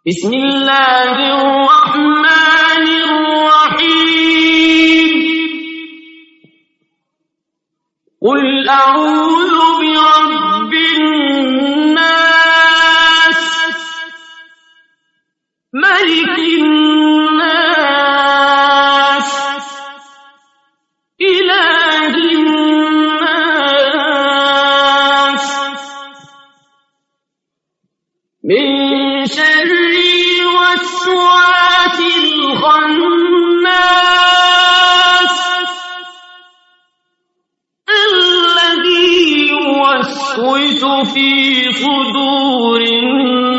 بسم الله الرحمن الرحيم قل أعوذ برب الناس ملك الناس إله الناس من شر الوسواس الخناس الذي يوسوس في صدور الناس